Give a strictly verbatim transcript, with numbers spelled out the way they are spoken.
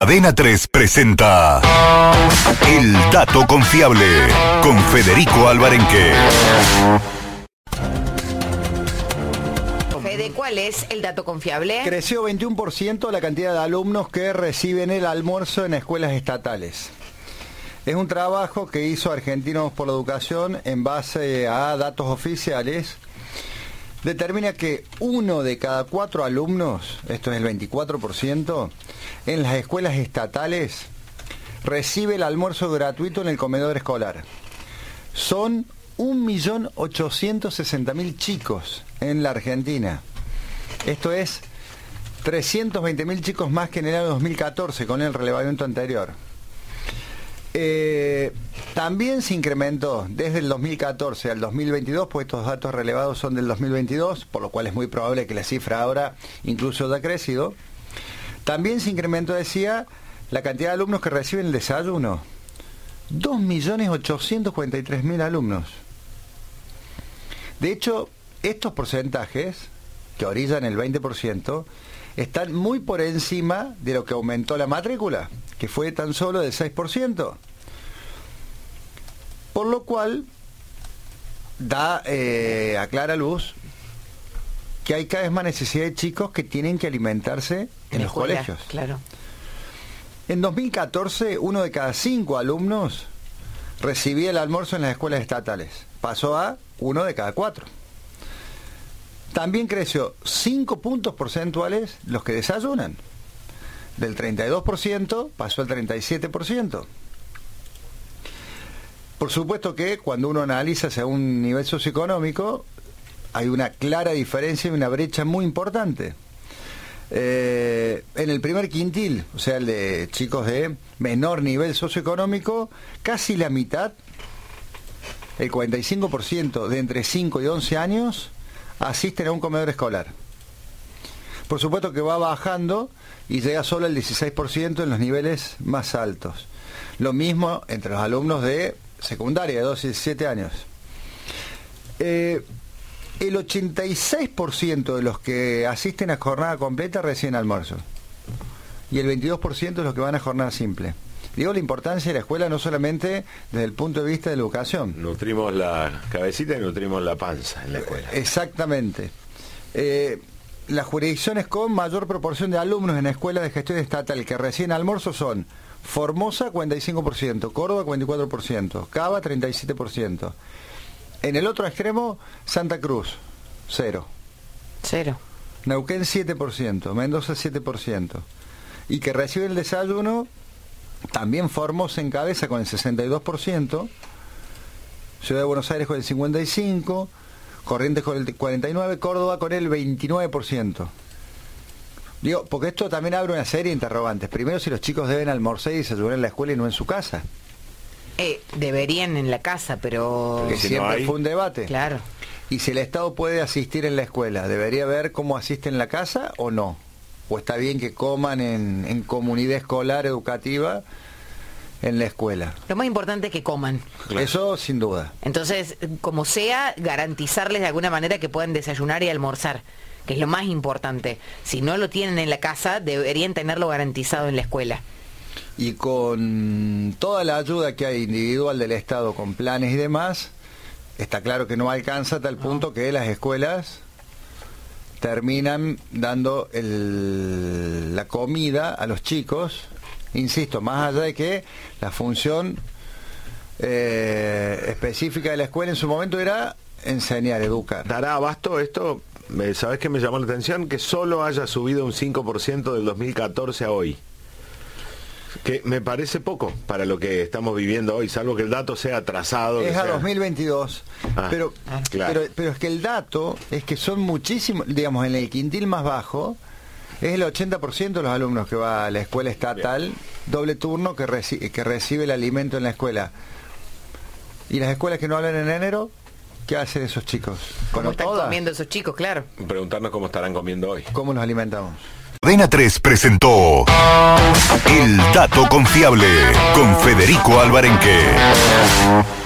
Cadena tres presenta El Dato Confiable con Federico Alvarenque. Fede, ¿cuál es el dato confiable? Creció veintiuno por ciento la cantidad de alumnos que reciben el almuerzo en escuelas estatales. Es un trabajo que hizo Argentinos por la Educación en base a datos oficiales. Determina que uno de cada cuatro alumnos, esto es el veinticuatro por ciento, en las escuelas estatales recibe el almuerzo gratuito en el comedor escolar. Son un millón ochocientos sesenta mil chicos en la Argentina. Esto es trescientos veinte mil chicos más que en el año dos mil catorce, con el relevamiento anterior. Eh, también se incrementó desde el dos mil catorce al dos mil veintidós, pues estos datos relevados son del dos mil veintidós, por lo cual es muy probable que la cifra ahora incluso haya crecido. También se incrementó, decía, la cantidad de alumnos que reciben el desayuno. dos millones ochocientos cuarenta y tres mil alumnos. De hecho, estos porcentajes, que orillan el veinte por ciento, están muy por encima de lo que aumentó la matrícula, que fue tan solo del seis por ciento. Por lo cual, da eh, a clara luz que hay cada vez más necesidad de chicos que tienen que alimentarse en, en los escuela, colegios. Claro. En dos mil catorce, uno de cada cinco alumnos recibía el almuerzo en las escuelas estatales. Pasó a uno de cada cuatro. También creció cinco puntos porcentuales los que desayunan. Del treinta y dos por ciento pasó al treinta y siete por ciento. Por supuesto que cuando uno analiza según un nivel socioeconómico, hay una clara diferencia y una brecha muy importante. Eh, en el primer quintil, o sea, el de chicos de menor nivel socioeconómico, casi la mitad, el cuarenta y cinco por ciento de entre cinco y once años, asisten a un comedor escolar. Por supuesto que va bajando y llega solo al dieciséis por ciento en los niveles más altos. Lo mismo entre los alumnos de secundaria, de doce y diecisiete años. Eh, el ochenta y seis por ciento de los que asisten a jornada completa reciben almuerzo. Y el veintidós por ciento de los que van a jornada simple. Digo la importancia de la escuela no solamente desde el punto de vista de la educación. Nutrimos la cabecita y nutrimos la panza en la escuela. Exactamente. Eh, las jurisdicciones con mayor proporción de alumnos en la escuela de gestión estatal que reciben almuerzo son Formosa cuarenta y cinco por ciento, Córdoba cuarenta y cuatro por ciento, Cava treinta y siete por ciento. En el otro extremo, Santa Cruz, cero. Cero. Neuquén siete por ciento, Mendoza siete por ciento. Y que recibe el desayuno, también Formosa en cabeza con el sesenta y dos por ciento, Ciudad de Buenos Aires con el cincuenta y cinco por ciento, Corrientes con el cuarenta y nueve por ciento, Córdoba con el veintinueve por ciento. Digo, porque esto también abre una serie de interrogantes. Primero, si los chicos deben almorzar y desayunar en la escuela y no en su casa. Eh, deberían en la casa, pero... Que si siempre no hay... fue un debate. Claro. Y si el Estado puede asistir en la escuela, ¿debería ver cómo asiste en la casa o no? ¿O está bien que coman en, en comunidad escolar educativa en la escuela? Lo más importante es que coman. Claro. Eso sin duda. Entonces, como sea, garantizarles de alguna manera que puedan desayunar y almorzar, que es lo más importante. Si no lo tienen en la casa, deberían tenerlo garantizado en la escuela. Y con toda la ayuda que hay individual del Estado, con planes y demás, está claro que no alcanza a tal punto que las escuelas terminan dando el, la comida a los chicos, insisto, más allá de que la función eh, específica de la escuela en su momento era enseñar, educar. ¿Dará abasto esto? ¿Sabés qué me llamó la atención? Que solo haya subido un cinco por ciento del dos mil catorce a hoy. Que me parece poco para lo que estamos viviendo hoy, salvo que el dato sea atrasado. Es a sea... dos mil veintidós, ah, pero, ah, claro. pero, pero es que el dato es que son muchísimos, digamos, en el quintil más bajo, es el ochenta por ciento de los alumnos que va a la escuela estatal, bien, doble turno, que, reci que recibe el alimento en la escuela. ¿Y las escuelas que no hablan en enero? ¿Qué hacen esos chicos? ¿Cómo están todas? comiendo esos chicos? Claro. Preguntarnos cómo estarán comiendo hoy. ¿Cómo nos alimentamos? Cadena tres presentó El Dato Confiable con Federico Alvarenque.